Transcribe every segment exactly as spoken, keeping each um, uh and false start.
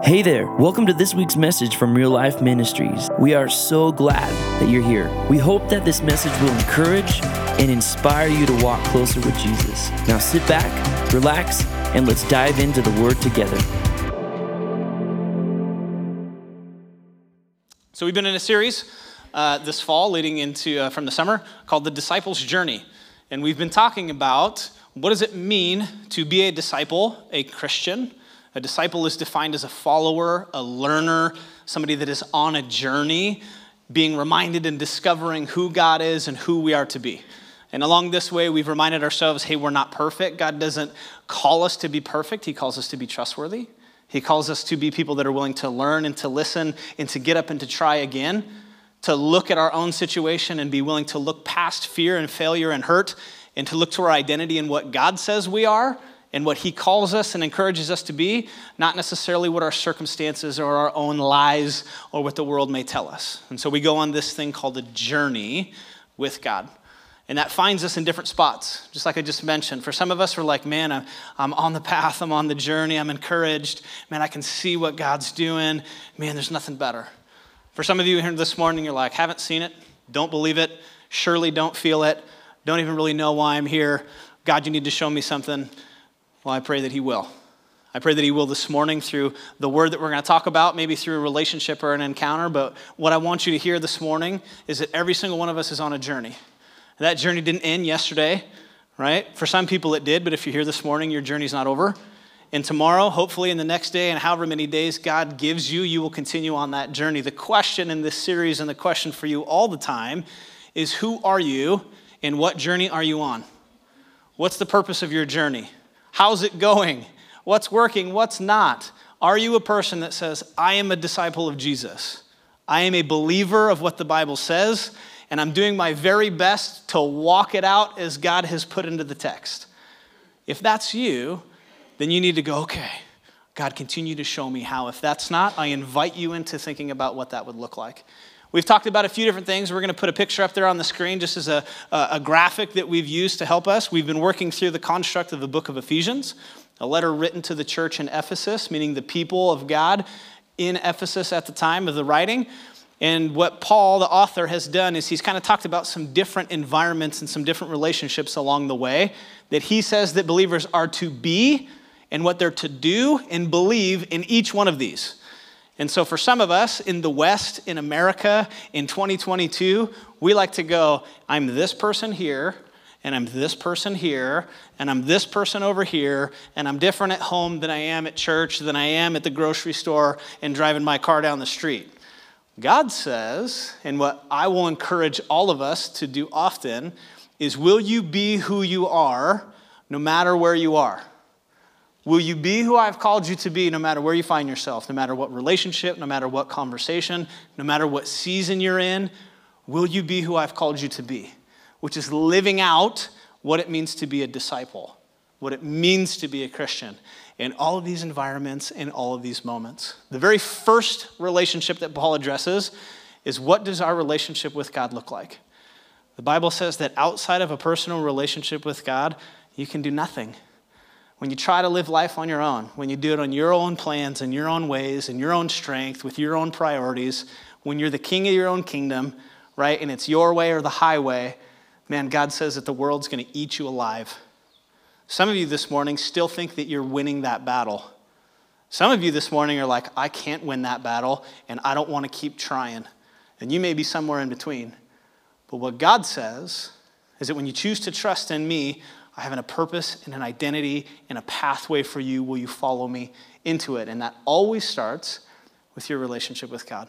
Hey there, welcome to this week's message from Real Life Ministries. We are so glad that you're here. We hope that this message will encourage and inspire you to walk closer with Jesus. Now sit back, relax, and let's dive into the Word together. So we've been in a series uh, this fall leading into uh, from the summer called The Disciple's Journey. And we've been talking about what does it mean to be a disciple, a Christian. A disciple is defined as a follower, a learner, somebody that is on a journey, being reminded and discovering who God is and who we are to be. And along this way, we've reminded ourselves, hey, we're not perfect. God doesn't call us to be perfect. He calls us to be trustworthy. He calls us to be people that are willing to learn and to listen and to get up and to try again, to look at our own situation and be willing to look past fear and failure and hurt and to look to our identity and what God says we are and what he calls us and encourages us to be, not necessarily what our circumstances or our own lies or what the world may tell us. And so we go on this thing called a journey with God. And that finds us in different spots, just like I just mentioned. For some of us, we're like, man, I'm, I'm on the path, I'm on the journey, I'm encouraged. Man, I can see what God's doing. Man, there's nothing better. For some of you here this morning, you're like, haven't seen it, don't believe it, surely don't feel it, don't even really know why I'm here. God, you need to show me something. Well, I pray that he will. I pray that he will this morning through the word that we're going to talk about, maybe through a relationship or an encounter. But what I want you to hear this morning is that every single one of us is on a journey. That journey didn't end yesterday, right? For some people it did, but if you're here this morning, your journey's not over. And tomorrow, hopefully, in the next day and however many days God gives you, you will continue on that journey. The question in this series and the question for you all the time is, who are you and what journey are you on? What's the purpose of your journey? How's it going? What's working? What's not? Are you a person that says, I am a disciple of Jesus? I am a believer of what the Bible says, and I'm doing my very best to walk it out as God has put into the text. If that's you, then you need to go, okay, God, continue to show me how. If that's not, I invite you into thinking about what that would look like. We've talked about a few different things. We're going to put a picture up there on the screen just as a, a, a graphic that we've used to help us. We've been working through the construct of the book of Ephesians, a letter written to the church in Ephesus, meaning the people of God in Ephesus at the time of the writing. And what Paul, the author, has done is he's kind of talked about some different environments and some different relationships along the way that he says that believers are to be and what they're to do and believe in each one of these. And so for some of us in the West, in America, in twenty twenty-two, we like to go, I'm this person here, and I'm this person here, and I'm this person over here, and I'm different at home than I am at church, than I am at the grocery store, and driving my car down the street. God says, and what I will encourage all of us to do often, is will you be who you are no matter where you are? Will you be who I've called you to be no matter where you find yourself, no matter what relationship, no matter what conversation, no matter what season you're in? Will you be who I've called you to be? Which is living out what it means to be a disciple, what it means to be a Christian in all of these environments, in all of these moments. The very first relationship that Paul addresses is, what does our relationship with God look like? The Bible says that outside of a personal relationship with God, you can do nothing. When you try to live life on your own, when you do it on your own plans and your own ways and your own strength with your own priorities, when you're the king of your own kingdom, right, and it's your way or the highway, man, God says that the world's going to eat you alive. Some of you this morning still think that you're winning that battle. Some of you this morning are like, I can't win that battle, and I don't want to keep trying. And you may be somewhere in between. But what God says is that when you choose to trust in me, I have a purpose and an identity and a pathway for you. Will you follow me into it? And that always starts with your relationship with God.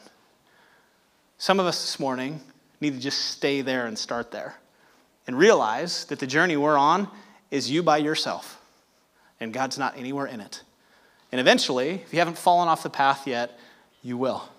Some of us this morning need to just stay there and start there and realize that the journey we're on is you by yourself, and God's not anywhere in it. And eventually, if you haven't fallen off the path yet, you will.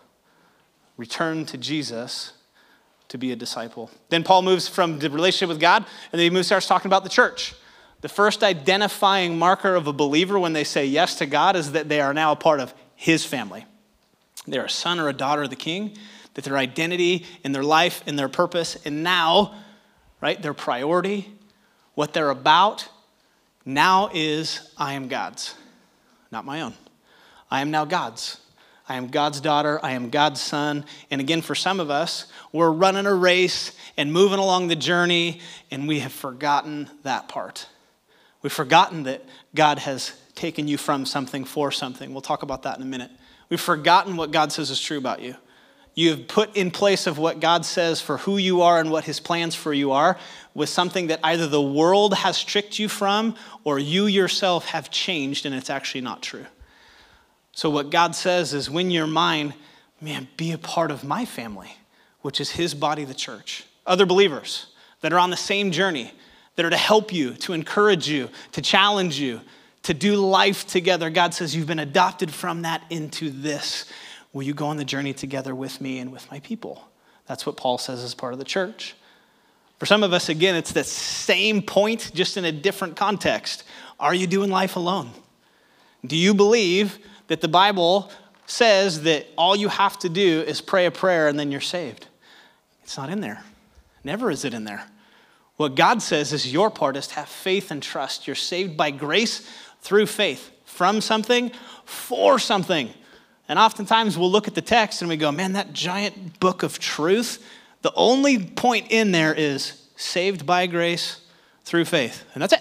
Return to Jesus to be a disciple. Then Paul moves from the relationship with God, and then he moves, starts talking about the church. The first identifying marker of a believer when they say yes to God is that they are now a part of his family. They're a son or a daughter of the king, that their identity and their life and their purpose, and now, right, their priority, what they're about, now is, I am God's, not my own. I am now God's. I am God's daughter. I am God's son. And again, for some of us, we're running a race and moving along the journey, and we have forgotten that part. We've forgotten that God has taken you from something for something. We'll talk about that in a minute. We've forgotten what God says is true about you. You have put in place of what God says for who you are and what his plans for you are with something that either the world has tricked you from or you yourself have changed, and it's actually not true. So what God says is, when you're mine, man, be a part of my family, which is his body, the church. Other believers that are on the same journey, that are to help you, to encourage you, to challenge you, to do life together. God says you've been adopted from that into this. Will you go on the journey together with me and with my people? That's what Paul says as part of the church. For some of us, again, it's the same point, just in a different context. Are you doing life alone? Do you believe that the Bible says that all you have to do is pray a prayer and then you're saved? It's not in there. Never is it in there. What God says is your part is to have faith and trust. You're saved by grace through faith, from something, for something. And oftentimes we'll look at the text and we go, man, that giant book of truth, the only point in there is saved by grace through faith. And that's it.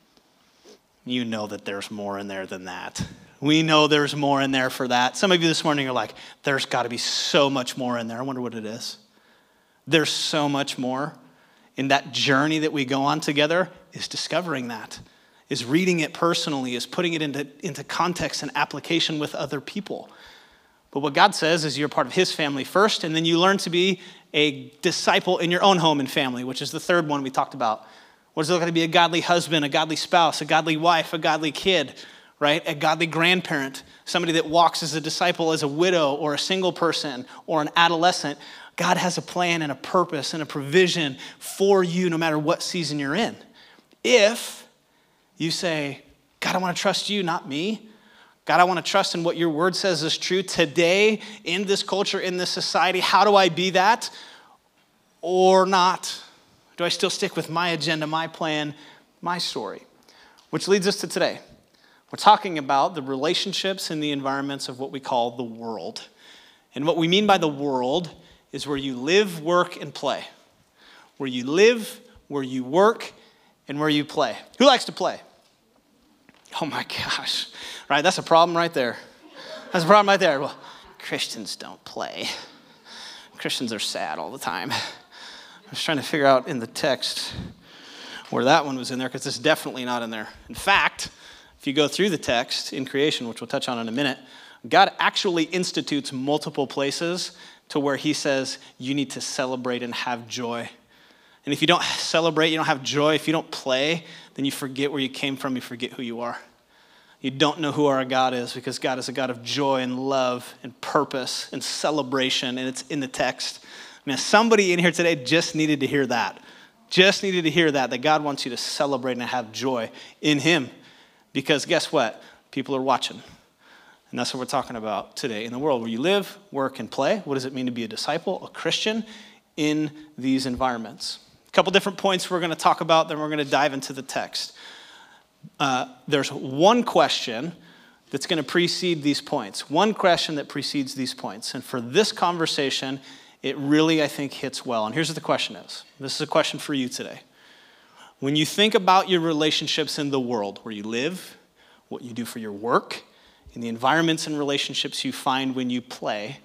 You know that there's more in there than that. We know there's more in there for that. Some of you this morning are like, there's got to be so much more in there. I wonder what it is. There's so much more. In that journey that we go on together is discovering that, is reading it personally, is putting it into, into context and application with other people. But what God says is you're part of his family first, and then you learn to be a disciple in your own home and family, which is the third one we talked about. What does it look like to be a godly husband, a godly spouse, a godly wife, a godly kid, right? A godly grandparent, somebody that walks as a disciple as a widow or a single person or an adolescent. God has a plan and a purpose and a provision for you no matter what season you're in. If you say, God, I want to trust you, not me. God, I want to trust in what your word says is true today in this culture, in this society. How do I be that or not? Do I still stick with my agenda, my plan, my story? Which leads us to today. We're talking about the relationships and the environments of what we call the world. And what we mean by the world is where you live, work, and play. Where you live, where you work, and where you play. Who likes to play? Oh my gosh, right? That's a problem right there. That's a problem right there. Well, Christians don't play. Christians are sad all the time. I was trying to figure out in the text where that one was in there, because it's definitely not in there. In fact, if you go through the text in creation, which we'll touch on in a minute, God actually institutes multiple places to where he says you need to celebrate and have joy. And if you don't celebrate, you don't have joy, if you don't play, then you forget where you came from, you forget who you are. You don't know who our God is, because God is a God of joy and love and purpose and celebration, and it's in the text. Man, somebody in here today just needed to hear that. Just needed to hear that, that God wants you to celebrate and have joy in him. Because guess what? People are watching. And that's what we're talking about today in the world where you live, work, and play. What does it mean to be a disciple, a Christian in these environments? A couple different points we're going to talk about, then we're going to dive into the text. Uh, there's one question that's going to precede these points. One question that precedes these points. And for this conversation, it really, I think, hits well. And here's what the question is. This is a question for you today. When you think about your relationships in the world, where you live, what you do for your work, in the environments and relationships you find when you play,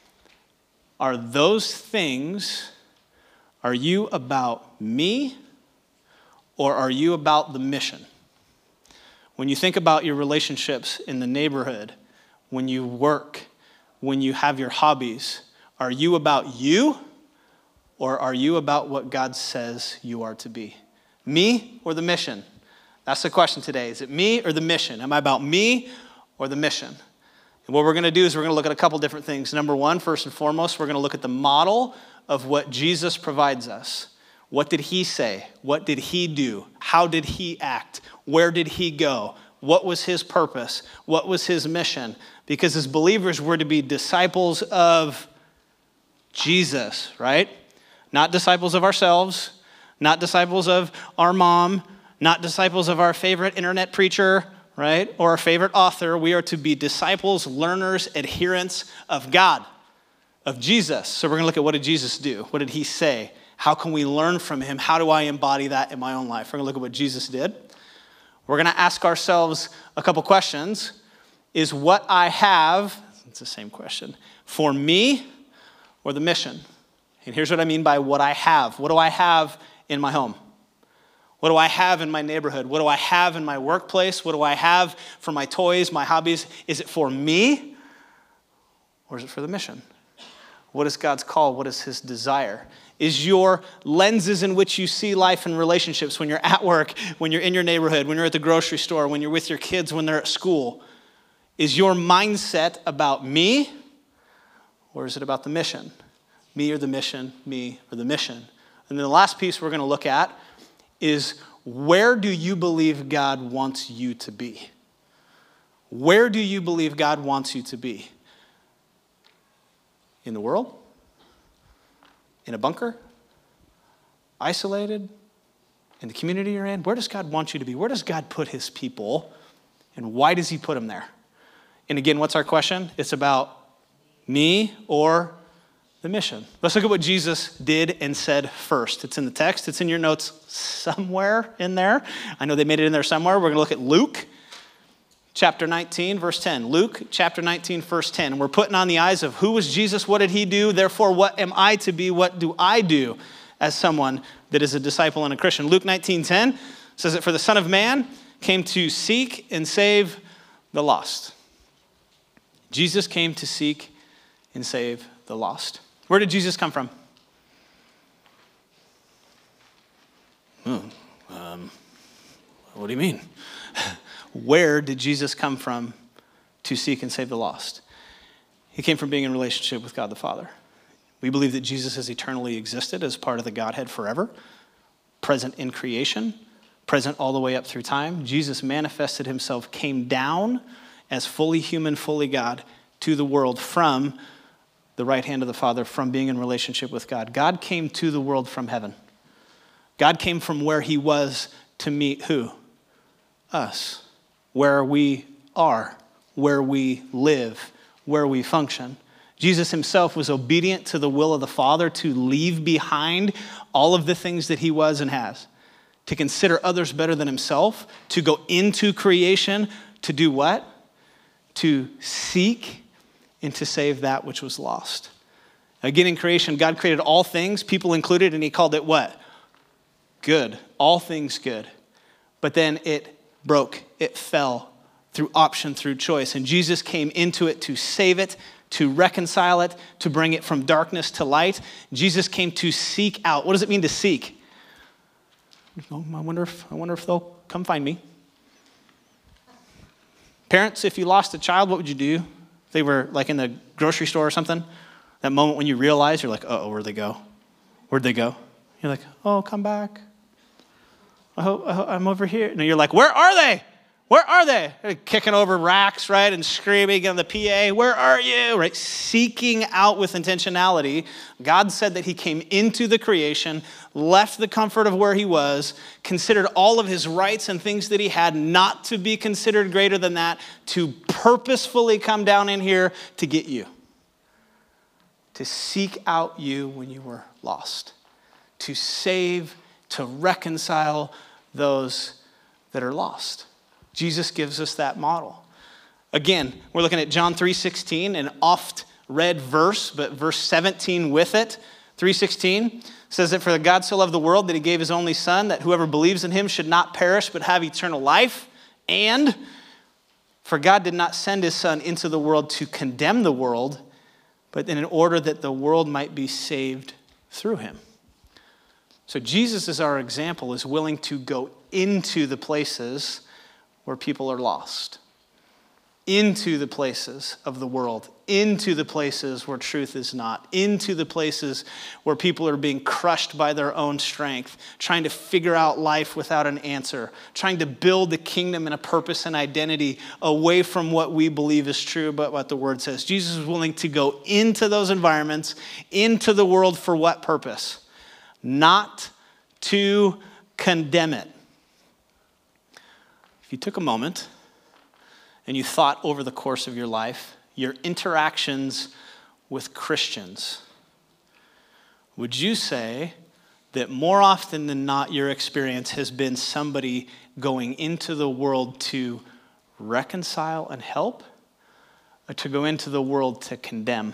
are those things, are you about me or are you about the mission? When you think about your relationships in the neighborhood, when you work, when you have your hobbies, are you about you or are you about what God says you are to be? Me or the mission? That's the question today. Is it me or the mission? Am I about me or the mission? And what we're going to do is we're going to look at a couple different things. Number one, first and foremost, we're going to look at the model of what Jesus provides us. What did he say? What did he do? How did he act? Where did he go? What was his purpose? What was his mission? Because as believers, we're to be disciples of Jesus, right? Not disciples of ourselves, not disciples of our mom, not disciples of our favorite internet preacher, right? Or our favorite author, we are to be disciples, learners, adherents of God, of Jesus. So we're going to look at, what did Jesus do? What did he say? How can we learn from him? How do I embody that in my own life? We're going to look at what Jesus did. We're going to ask ourselves a couple questions. Is what I have, it's the same question, for me or the mission? And here's what I mean by what I have. What do I have in my home? What do I have in my neighborhood? What do I have in my workplace? What do I have for my toys, my hobbies? Is it for me or is it for the mission? What is God's call? What is his desire? Is your lenses in which you see life and relationships when you're at work, when you're in your neighborhood, when you're at the grocery store, when you're with your kids, when they're at school, is your mindset about me or is it about the mission? Me or the mission, me or the mission. And then the last piece we're going to look at is, where do you believe God wants you to be? Where do you believe God wants you to be? In the world? In a bunker? Isolated? In the community you're in? Where does God want you to be? Where does God put his people? And why does he put them there? And again, what's our question? It's about me or the mission. Let's look at what Jesus did and said first. It's in the text. It's in your notes somewhere in there. I know they made it in there somewhere. We're going to look at Luke chapter nineteen, verse ten. Luke chapter nineteen, verse ten. And we're putting on the eyes of, who was Jesus? What did he do? Therefore, what am I to be? What do I do as someone that is a disciple and a Christian? Luke nineteen ten says that, for the Son of Man came to seek and save the lost. Jesus came to seek and save the lost. Where did Jesus come from? Oh, um, what do you mean? Where did Jesus come from to seek and save the lost? He came from being in relationship with God the Father. We believe that Jesus has eternally existed as part of the Godhead forever, present in creation, present all the way up through time. Jesus manifested himself, came down as fully human, fully God to the world from the right hand of the Father, from being in relationship with God. God came to the world from heaven. God came from where he was to meet who? Us. Where we are, where we live, where we function. Jesus himself was obedient to the will of the Father to leave behind all of the things that he was and has, to consider others better than himself, to go into creation, to do what? To seek and to save that which was lost. Again, in creation, God created all things, people included, and he called it what? Good. All things good. But then it broke. It fell through option, through choice. And Jesus came into it to save it, to reconcile it, to bring it from darkness to light. Jesus came to seek out. What does it mean to seek? Oh, I wonder if, I wonder if they'll come find me. Parents, if you lost a child, what would you do? If they were like in the grocery store or something, that moment when you realize, you're like, uh-oh, where'd they go? Where'd they go? You're like, oh, come back. I hope, I hope I'm over here. And you're like, where are they? Where are they? They're kicking over racks, right? And screaming on the P A, where are you? Right? Seeking out with intentionality. God said that he came into the creation, left the comfort of where he was, considered all of his rights and things that he had not to be considered greater than that, to purposefully come down in here to get you. To seek out you when you were lost. To save, to reconcile those that are lost. Jesus gives us that model. Again, we're looking at John three sixteen, an oft read verse, but verse seventeen with it. three sixteen says that, for God so loved the world that he gave his only son, that whoever believes in him should not perish but have eternal life. And for God did not send his son into the world to condemn the world, but in order that the world might be saved through him. So Jesus, as our example, is willing to go into the places where people are lost, into the places of the world, into the places where truth is not, into the places where people are being crushed by their own strength, trying to figure out life without an answer, trying to build the kingdom and a purpose and identity away from what we believe is true but what the word says. Jesus is willing to go into those environments, into the world, for what purpose? Not to condemn it. If you took a moment and you thought over the course of your life, your interactions with Christians, would you say that more often than not your experience has been somebody going into the world to reconcile and help, or to go into the world to condemn?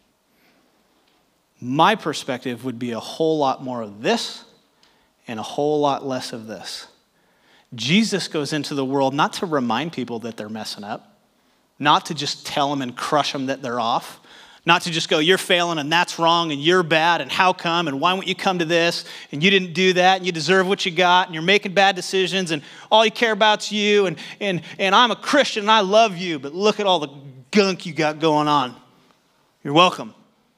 My perspective would be a whole lot more of this and a whole lot less of this. Jesus goes into the world not to remind people that they're messing up, not to just tell them and crush them that they're off, not to just go, you're failing and that's wrong and you're bad and how come and why won't you come to this and you didn't do that and you deserve what you got and you're making bad decisions and all you care about's you and, and, and I'm a Christian and I love you, but look at all the gunk you got going on. You're welcome.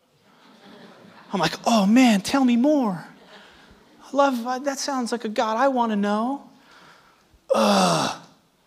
I'm like, oh man, tell me more. I love, that sounds like a God I want to know. Ugh.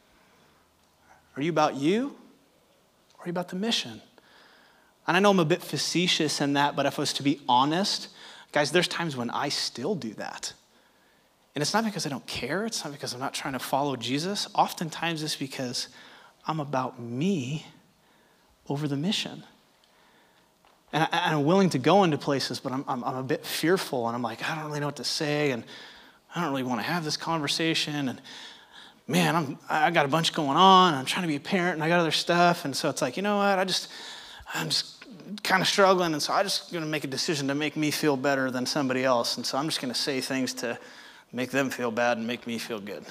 Are you about you? Or are you about the mission? And I know I'm a bit facetious in that, but if I was to be honest, guys, there's times when I still do that. And it's not because I don't care. It's not because I'm not trying to follow Jesus. Oftentimes it's because I'm about me over the mission. And, I, and I'm willing to go into places, but I'm, I'm, I'm a bit fearful. And I'm like, I don't really know what to say. And I don't really want to have this conversation. And man, I'm, I got a bunch going on. I'm trying to be a parent and I got other stuff. And so it's like, you know what? I just, I'm just kind of struggling. And so I'm just going to make a decision to make me feel better than somebody else. And so I'm just going to say things to make them feel bad and make me feel good.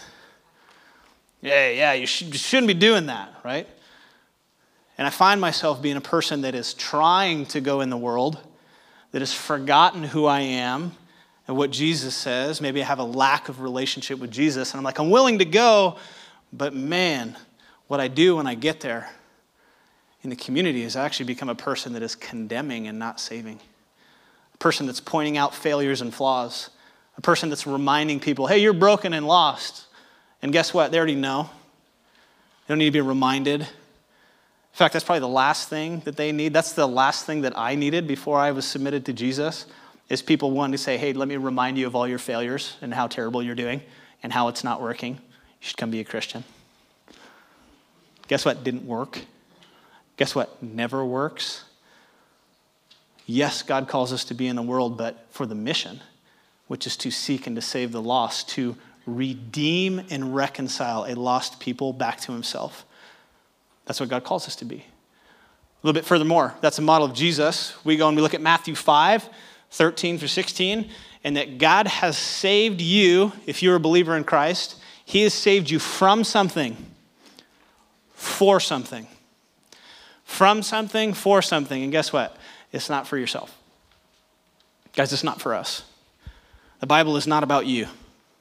Yeah, yeah, you, sh- you shouldn't be doing that, right? And I find myself being a person that is trying to go in the world, that has forgotten who I am and what Jesus says. Maybe I have a lack of relationship with Jesus. And I'm like, I'm willing to go, but man, what I do when I get there in the community is I actually become a person that is condemning and not saving. A person that's pointing out failures and flaws. A person that's reminding people, hey, you're broken and lost. And guess what? They already know. They don't need to be reminded. In fact, that's probably the last thing that they need. That's the last thing that I needed before I was submitted to Jesus, is people wanting to say, hey, let me remind you of all your failures and how terrible you're doing and how it's not working. You should come be a Christian. Guess what didn't work? Guess what never works? Yes, God calls us to be in the world, but for the mission, which is to seek and to save the lost, to redeem and reconcile a lost people back to himself. That's what God calls us to be. A little bit furthermore, that's a model of Jesus. We go and we look at Matthew five, thirteen through sixteen, and that God has saved you, if you're a believer in Christ, he has saved you from something, for something. From something, for something. And guess what? It's not for yourself. Guys, it's not for us. The Bible is not about you.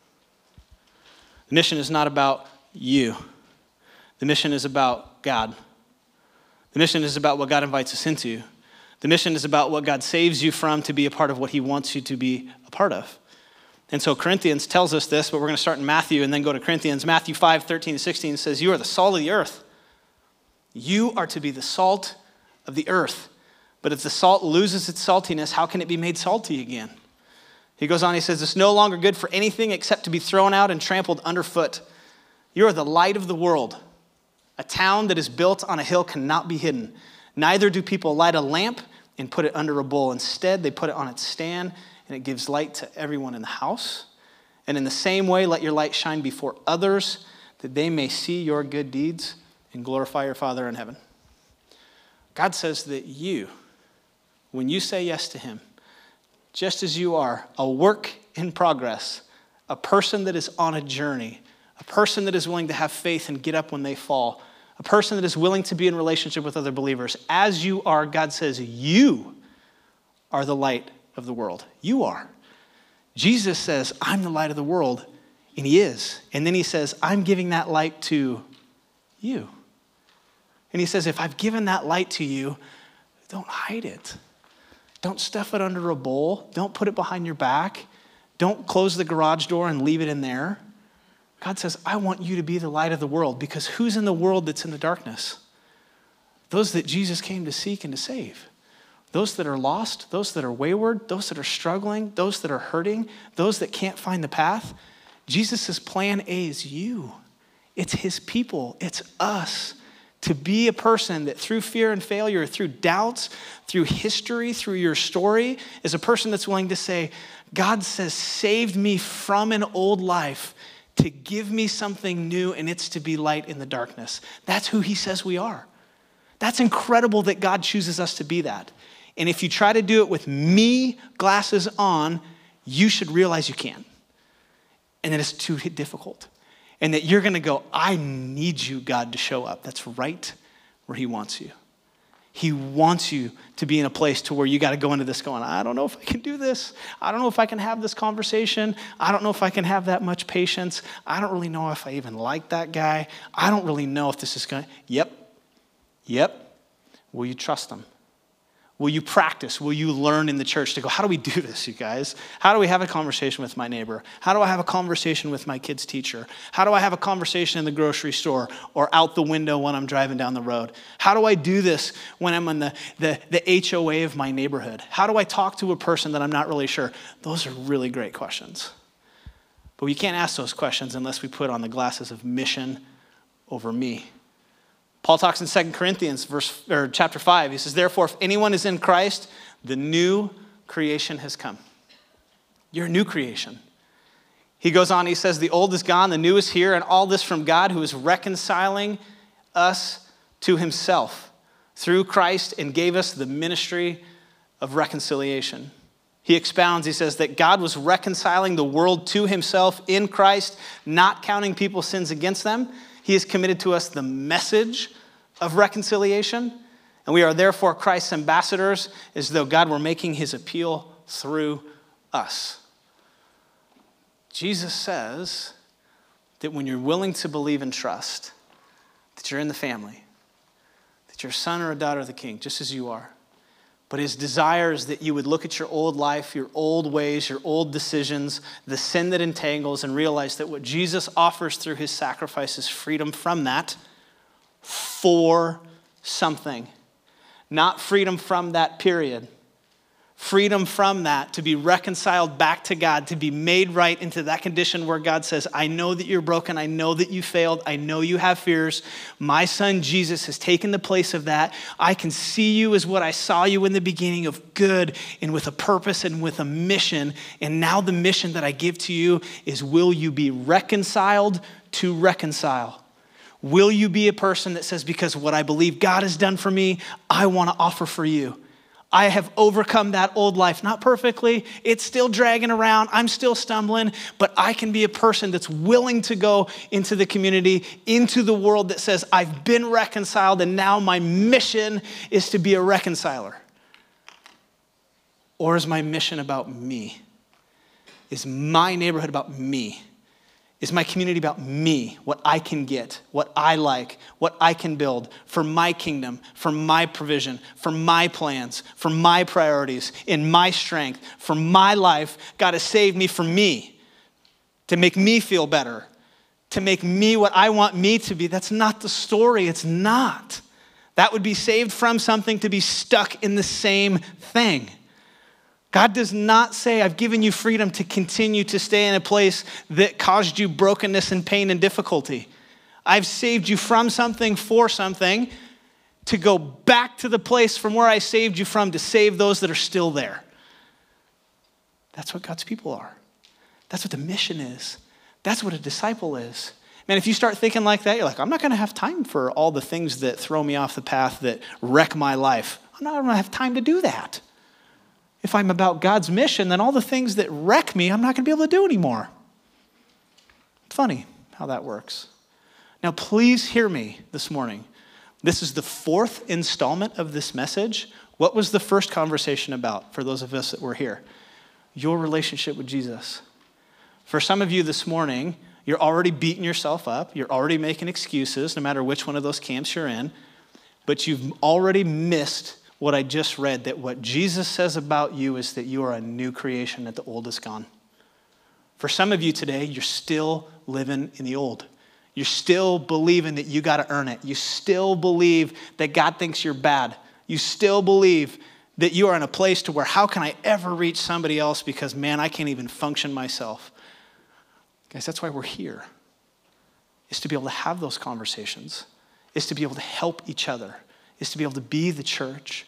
The mission is not about you. The mission is about God. The mission is about what God invites us into. The mission is about what God saves you from to be a part of what he wants you to be a part of. And so Corinthians tells us this, but we're going to start in Matthew and then go to Corinthians. Matthew five, thirteen to sixteen says, you are the salt of the earth. You are to be the salt of the earth. But if the salt loses its saltiness, how can it be made salty again? He goes on, he says, it's no longer good for anything except to be thrown out and trampled underfoot. You are the light of the world. A town that is built on a hill cannot be hidden. Neither do people light a lamp and put it under a bowl. Instead, they put it on its stand, and it gives light to everyone in the house. And in the same way, let your light shine before others, that they may see your good deeds and glorify your Father in heaven. God says that you, when you say yes to him, just as you are, a work in progress, a person that is on a journey, a person that is willing to have faith and get up when they fall, a person that is willing to be in relationship with other believers, as you are, God says, you are the light of the world. You are. Jesus says, I'm the light of the world, and he is. And then he says, I'm giving that light to you. And he says, if I've given that light to you, don't hide it. Don't stuff it under a bowl. Don't put it behind your back. Don't close the garage door and leave it in there. God says, I want you to be the light of the world, because who's in the world that's in the darkness? Those that Jesus came to seek and to save. Those that are lost, those that are wayward, those that are struggling, those that are hurting, those that can't find the path. Jesus' plan A is you. It's his people. It's us. To be a person that through fear and failure, through doubts, through history, through your story, is a person that's willing to say, God says, saved me from an old life to give me something new, and it's to be light in the darkness. That's who he says we are. That's incredible that God chooses us to be that. And if you try to do it with me glasses on, you should realize you can't. And that it's too difficult. And that you're going to go, I need you, God, to show up. That's right where he wants you. He wants you to be in a place to where you got to go into this going, I don't know if I can do this. I don't know if I can have this conversation. I don't know if I can have that much patience. I don't really know if I even like that guy. I don't really know if this is going to, yep, yep. Will you trust him? Will you practice? Will you learn in the church to go, how do we do this, you guys? How do we have a conversation with my neighbor? How do I have a conversation with my kid's teacher? How do I have a conversation in the grocery store or out the window when I'm driving down the road? How do I do this when I'm in the, the, the H O A of my neighborhood? How do I talk to a person that I'm not really sure? Those are really great questions. But we can't ask those questions unless we put on the glasses of mission over me. Paul talks in Second Corinthians verse, or chapter five. He says, therefore, if anyone is in Christ, the new creation has come. You're a new creation. He goes on, he says, the old is gone, the new is here, and all this from God who is reconciling us to himself through Christ and gave us the ministry of reconciliation. He expounds, he says that God was reconciling the world to himself in Christ, not counting people's sins against them. He has committed to us the message of reconciliation, and we are therefore Christ's ambassadors, as though God were making his appeal through us. Jesus says that when you're willing to believe and trust, that you're in the family, that you're a son or a daughter of the King, just as you are. But his desire is that you would look at your old life, your old ways, your old decisions, the sin that entangles, and realize that what Jesus offers through his sacrifice is freedom from that for something. Not freedom from that period. Freedom from that to be reconciled back to God, to be made right into that condition where God says, I know that you're broken. I know that you failed. I know you have fears. My son Jesus has taken the place of that. I can see you as what I saw you in the beginning, of good and with a purpose and with a mission. And now the mission that I give to you is, will you be reconciled to reconcile? Will you be a person that says, because what I believe God has done for me, I want to offer for you. I have overcome that old life, not perfectly. It's still dragging around. I'm still stumbling, but I can be a person that's willing to go into the community, into the world that says, I've been reconciled and now my mission is to be a reconciler. Or is my mission about me? Is my neighborhood about me? Is my community about me, what I can get, what I like, what I can build for my kingdom, for my provision, for my plans, for my priorities, in my strength, for my life? God has saved me for me, to make me feel better, to make me what I want me to be. That's not the story. It's not. That would be saved from something to be stuck in the same thing. God does not say, I've given you freedom to continue to stay in a place that caused you brokenness and pain and difficulty. I've saved you from something for something to go back to the place from where I saved you from to save those that are still there. That's what God's people are. That's what the mission is. That's what a disciple is. Man, if you start thinking like that, you're like, I'm not going to have time for all the things that throw me off the path that wreck my life. I'm not going to have time to do that. If I'm about God's mission, then all the things that wreck me, I'm not going to be able to do anymore. It's funny how that works. Now, please hear me this morning. This is the fourth installment of this message. What was the first conversation about for those of us that were here? Your relationship with Jesus. For some of you this morning, you're already beating yourself up. You're already making excuses, no matter which one of those camps you're in. But you've already missed what I just read, that what Jesus says about you is that you are a new creation, that the old is gone. For some of you today, you're still living in the old. You're still believing that you got to earn it. You still believe that God thinks you're bad. You still believe that you are in a place to where, how can I ever reach somebody else, because man, I can't even function myself. Guys, that's why we're here, is to be able to have those conversations is to be able to help each other, is to be able to be the church.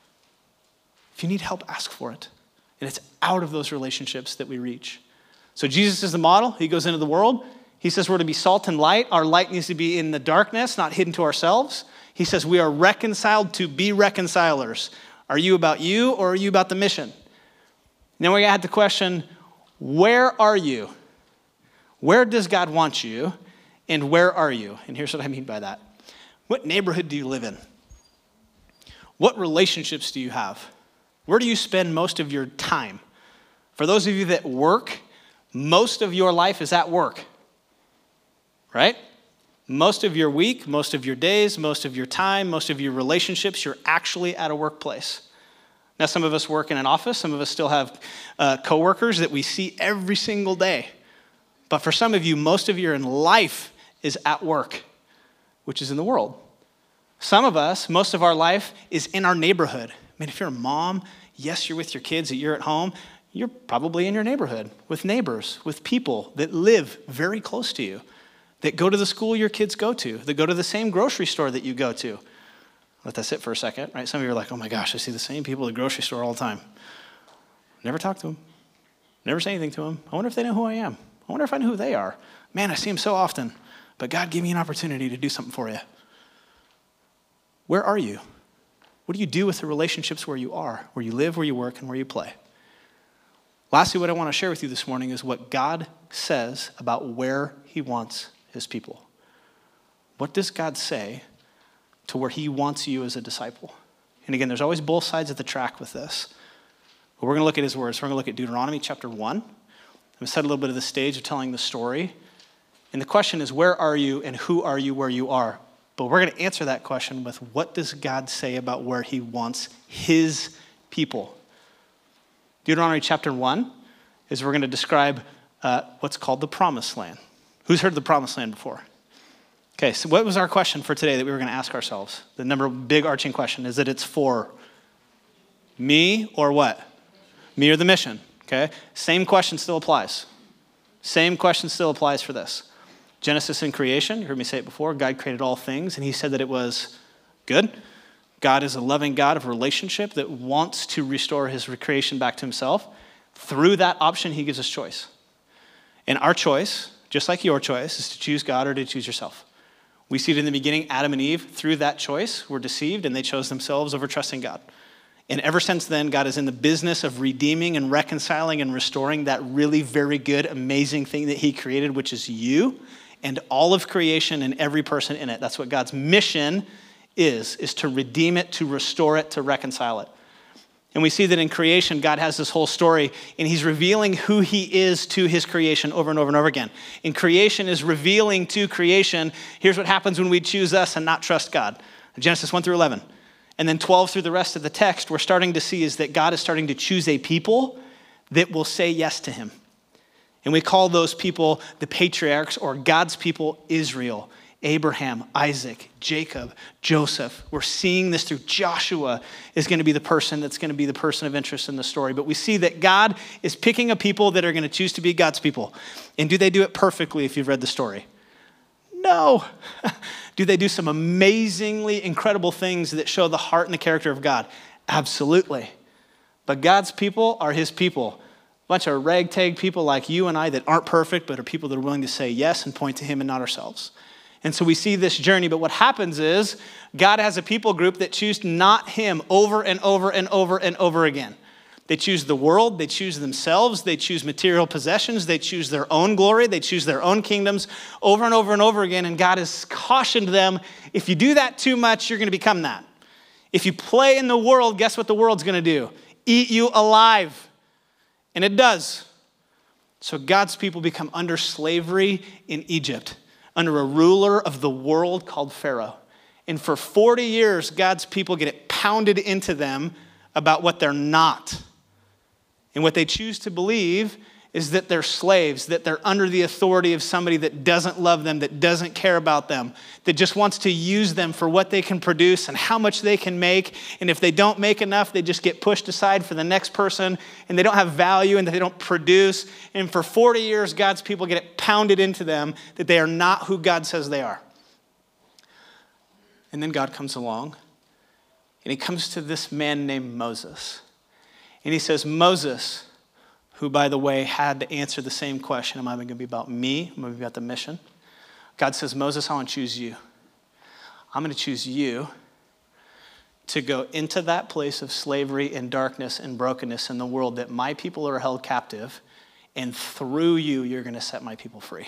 If you need help, ask for it. And it's out of those relationships that we reach. So Jesus is the model. He goes into the world. He says we're to be salt and light. Our light needs to be in the darkness, not hidden to ourselves. He says we are reconciled to be reconcilers. Are you about you or are you about the mission? Then we had the question, where are you? Where does God want you? And where are you? And here's what I mean by that. What neighborhood do you live in? What relationships do you have? Where do you spend most of your time? For those of you that work, most of your life is at work, right? Most of your week, most of your days, most of your time, most of your relationships, you're actually at a workplace. Now, some of us work in an office. Some of us still have uh, coworkers that we see every single day. But for some of you, most of your life is at work, which is in the world. Some of us, most of our life is in our neighborhood. I mean, if you're a mom, yes, you're with your kids, that you're at home, you're probably in your neighborhood with neighbors, with people that live very close to you, that go to the school your kids go to, that go to the same grocery store that you go to. Let that sit for a second, right? Some of you are like, oh my gosh, I see the same people at the grocery store all the time. Never talk to them. Never say anything to them. I wonder if they know who I am. I wonder if I know who they are. Man, I see them so often. But God, give me an opportunity to do something for you. Where are you? What do you do with the relationships where you are, where you live, where you work, and where you play? Lastly, what I want to share with you this morning is what God says about where he wants his people. What does God say to where he wants you as a disciple? And again, there's always both sides of the track with this. But we're going to look at his words. We're going to look at Deuteronomy chapter one. I'm going to set a little bit of the stage of telling the story. And the question is, where are you and who are you where you are? But we're going to answer that question with what does God say about where he wants his people? Deuteronomy chapter one is we're going to describe uh, what's called the promised land. Who's heard of the promised land before? Okay, so what was our question for today that we were going to ask ourselves? The number big arching question is that it's for me or what? Me or the mission, okay? Same question still applies. Same question still applies for this. Genesis and creation, you heard me say it before, God created all things, and he said that it was good. God is a loving God of relationship that wants to restore his creation back to himself. Through that option, he gives us choice. And our choice, just like your choice, is to choose God or to choose yourself. We see it in the beginning, Adam and Eve, through that choice, were deceived, and they chose themselves over trusting God. And ever since then, God is in the business of redeeming and reconciling and restoring that really very good, amazing thing that he created, which is you and all of creation and every person in it. That's what God's mission is, is to redeem it, to restore it, to reconcile it. And we see that in creation, God has this whole story, and he's revealing who he is to his creation over and over and over again. And creation is revealing to creation, here's what happens when we choose us and not trust God. Genesis one through eleven. And then twelve through the rest of the text, we're starting to see is that God is starting to choose a people that will say yes to him. And we call those people the patriarchs, or God's people, Israel. Abraham, Isaac, Jacob, Joseph. We're seeing this through Joshua is going to be the person that's going to be the person of interest in the story. But we see that God is picking a people that are going to choose to be God's people. And do they do it perfectly if you've read the story? No. Do they do some amazingly incredible things that show the heart and the character of God? Absolutely. But God's people are his people. A bunch of ragtag people like you and I that aren't perfect, but are people that are willing to say yes and point to him and not ourselves. And so we see this journey, but what happens is God has a people group that choose not him over and over and over and over again. They choose the world, they choose themselves, they choose material possessions, they choose their own glory, they choose their own kingdoms over and over and over again, and God has cautioned them, if you do that too much, you're going to become that. If you play in the world, guess what the world's going to do? Eat you alive. And it does. So God's people become under slavery in Egypt, under a ruler of the world called Pharaoh. And for forty years, God's people get it pounded into them about what they're not. And what they choose to believe is that they're slaves, that they're under the authority of somebody that doesn't love them, that doesn't care about them, that just wants to use them for what they can produce and how much they can make. And if they don't make enough, they just get pushed aside for the next person, and they don't have value and they don't produce. And for forty years, God's people get it pounded into them that they are not who God says they are. And then God comes along, and he comes to this man named Moses. And he says, Moses, who, by the way, had to answer the same question, am I going to be about me? Am I going to be about the mission? God says, Moses, I want to choose you. I'm going to choose you to go into that place of slavery and darkness and brokenness in the world that my people are held captive, and through you, you're going to set my people free.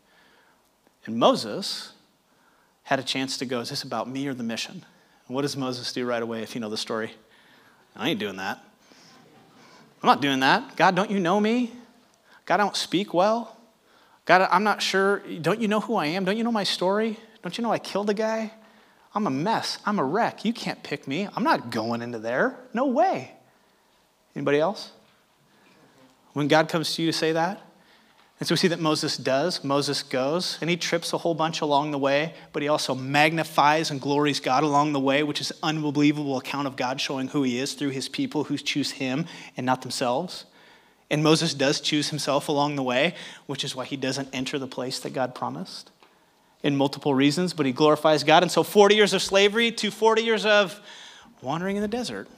And Moses had a chance to go, is this about me or the mission? And what does Moses do right away if you know the story? I ain't doing that. I'm not doing that. God, don't you know me? God, I don't speak well. God, I'm not sure. Don't you know who I am? Don't you know my story? Don't you know I killed a guy? I'm a mess. I'm a wreck. You can't pick me. I'm not going into there. No way. Anybody else? When God comes to you to say that? And so we see that Moses does. Moses goes, and he trips a whole bunch along the way, but he also magnifies and glories God along the way, which is an unbelievable account of God showing who he is through his people who choose him and not themselves. And Moses does choose himself along the way, which is why he doesn't enter the place that God promised in multiple reasons, but he glorifies God. And so forty years of slavery to forty years of wandering in the desert.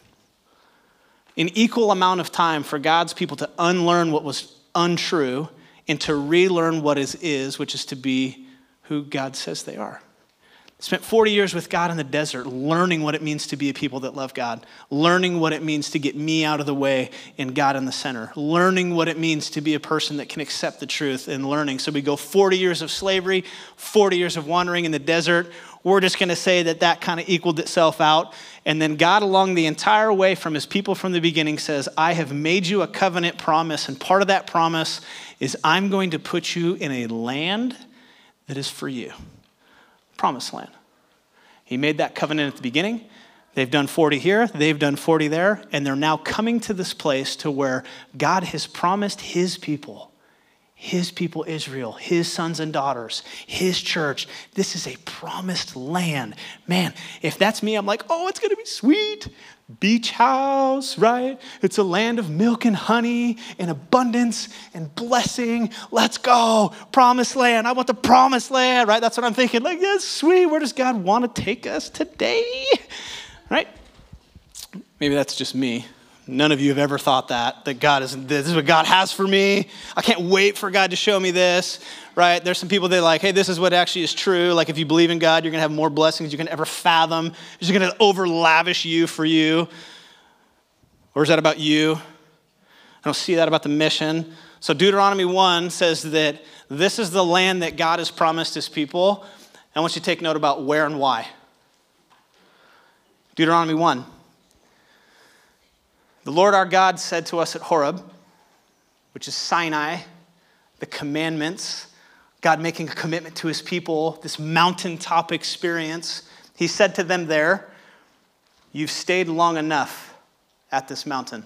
An equal amount of time for God's people to unlearn what was untrue and to relearn what is is, which is to be who God says they are. Spent forty years with God in the desert, learning what it means to be a people that love God, learning what it means to get me out of the way and God in the center, learning what it means to be a person that can accept the truth and learning. So we go forty years of slavery, forty years of wandering in the desert. We're just going to say that that kind of equaled itself out. And then God along the entire way from his people from the beginning says, I have made you a covenant promise. And part of that promise is I'm going to put you in a land that is for you. Promised land. He made that covenant at the beginning. They've done forty here, they've done forty there, and they're now coming to this place to where God has promised his people, his people Israel, his sons and daughters, his church. This is a promised land. Man, if that's me, I'm like, oh, it's going to be sweet. Beach house, right? It's a land of milk and honey and abundance and blessing. Let's go. Promised land. I want the promised land, right? That's what I'm thinking. Like, yes, sweet. Where does God want to take us today? Right? Maybe that's just me. None of you have ever thought that, that God is, this is what God has for me. I can't wait for God to show me this, right? There's some people that are like, hey, this is what actually is true. Like if you believe in God, you're going to have more blessings you can ever fathom. He's going to over lavish you for you. Or is that about you? I don't see that about the mission. So Deuteronomy one says that this is the land that God has promised his people. I want you to take note about where and why. Deuteronomy one. The Lord our God said to us at Horeb, which is Sinai, the commandments, God making a commitment to his people, this mountaintop experience. He said to them there, you've stayed long enough at this mountain.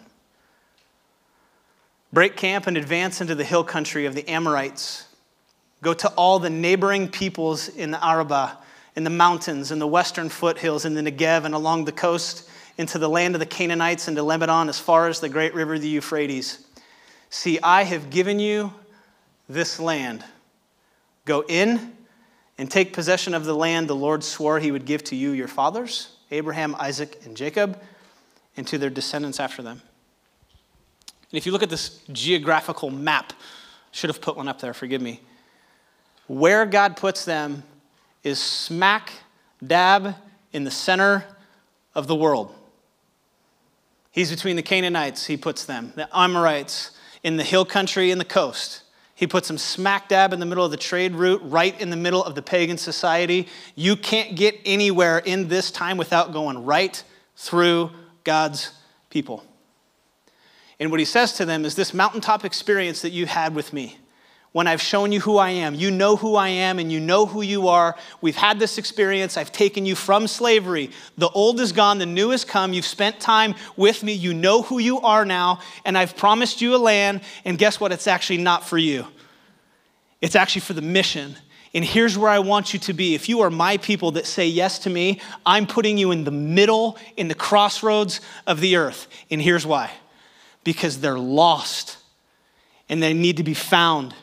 Break camp and advance into the hill country of the Amorites. Go to all the neighboring peoples in the Arabah, in the mountains, in the western foothills, in the Negev, and along the coast, into the land of the Canaanites, into Lebanon, as far as the great river, the Euphrates. See, I have given you this land. Go in and take possession of the land the Lord swore he would give to you, your fathers, Abraham, Isaac, and Jacob, and to their descendants after them. And if you look at this geographical map, should have put one up there, forgive me. Where God puts them is smack dab in the center of the world. He's between the Canaanites, he puts them, the Amorites, in the hill country and the coast. He puts them smack dab in the middle of the trade route, right in the middle of the pagan society. You can't get anywhere in this time without going right through God's people. And what he says to them is this mountaintop experience that you had with me. When I've shown you who I am, you know who I am and you know who you are. We've had this experience. I've taken you from slavery. The old is gone, the new has come. You've spent time with me. You know who you are now. And I've promised you a land. And guess what? It's actually not for you. It's actually for the mission. And here's where I want you to be. If you are my people that say yes to me, I'm putting you in the middle, in the crossroads of the earth. And here's why. Because they're lost and they need to be found.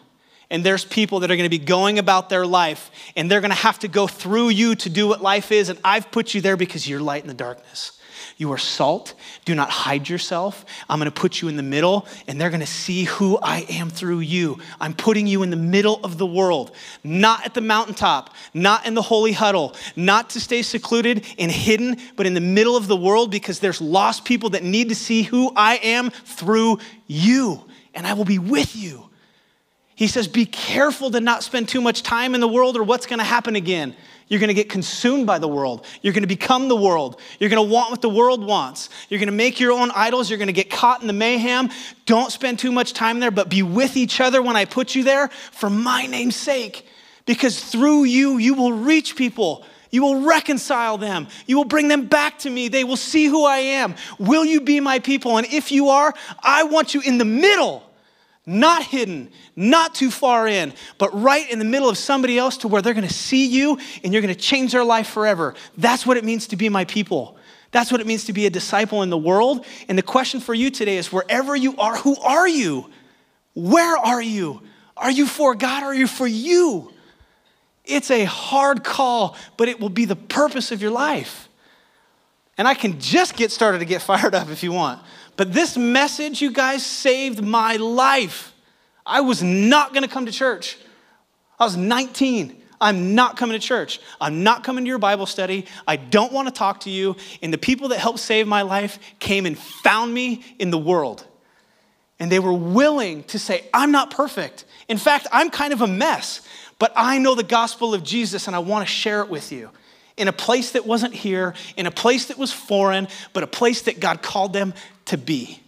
And there's people that are going to be going about their life, and they're going to have to go through you to do what life is. And I've put you there because you're light in the darkness. You are salt. Do not hide yourself. I'm going to put you in the middle, and they're going to see who I am through you. I'm putting you in the middle of the world, not at the mountaintop, not in the holy huddle, not to stay secluded and hidden, but in the middle of the world, because there's lost people that need to see who I am through you, and I will be with you. He says, be careful to not spend too much time in the world, or what's going to happen again? You're going to get consumed by the world. You're going to become the world. You're going to want what the world wants. You're going to make your own idols. You're going to get caught in the mayhem. Don't spend too much time there, but be with each other when I put you there for my name's sake. Because through you, you will reach people. You will reconcile them. You will bring them back to me. They will see who I am. Will you be my people? And if you are, I want you in the middle. Not hidden, not too far in, but right in the middle of somebody else to where they're going to see you and you're going to change their life forever. That's what it means to be my people. That's what it means to be a disciple in the world. And the question for you today is, wherever you are, who are you? Where are you? Are you for God or are you for you? It's a hard call, but it will be the purpose of your life. And I can just get started to get fired up if you want. But this message, you guys, saved my life. I was not going to come to church. I was nineteen. I'm not coming to church. I'm not coming to your Bible study. I don't want to talk to you. And the people that helped save my life came and found me in the world. And they were willing to say, I'm not perfect. In fact, I'm kind of a mess. But I know the gospel of Jesus, and I want to share it with you. In a place that wasn't here, in a place that was foreign, but a place that God called them to be.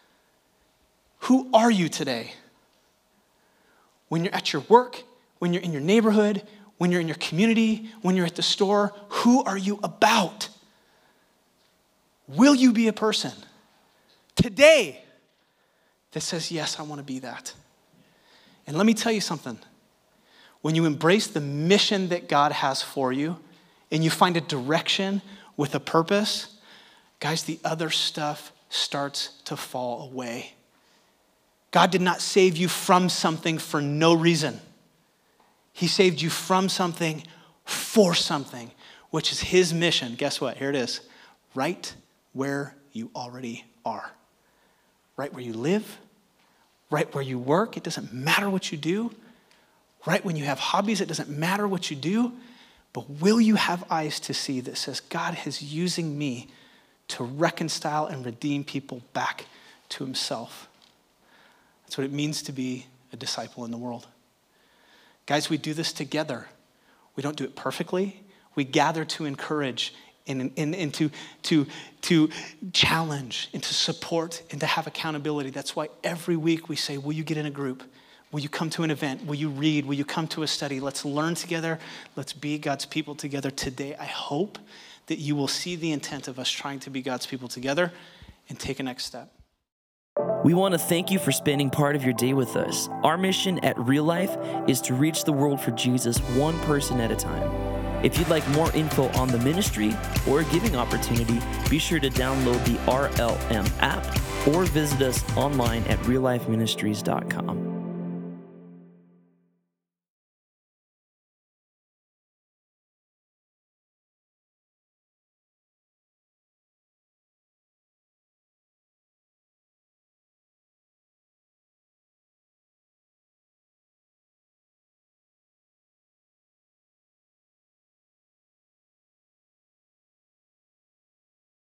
Who are you today? When you're at your work, when you're in your neighborhood, when you're in your community, when you're at the store, who are you about? Will you be a person today that says, yes, I want to be that? And let me tell you something. When you embrace the mission that God has for you, and you find a direction with a purpose, guys, the other stuff starts to fall away. God did not save you from something for no reason. He saved you from something for something, which is his mission. Guess what? Here it is. Right where you already are. Right where you live. Right where you work. It doesn't matter what you do. Right when you have hobbies, it doesn't matter what you do. But will you have eyes to see that says, God is using me to reconcile and redeem people back to himself? That's what it means to be a disciple in the world. Guys, we do this together. We don't do it perfectly. We gather to encourage and, and, and to, to, to challenge and to support and to have accountability. That's why every week we say, will you get in a group? Will you come to an event? Will you read? Will you come to a study? Let's learn together. Let's be God's people together today. I hope that you will see the intent of us trying to be God's people together and take a next step. We want to thank you for spending part of your day with us. Our mission at Real Life is to reach the world for Jesus one person at a time. If you'd like more info on the ministry or a giving opportunity, be sure to download the R L M app or visit us online at real life ministries dot com.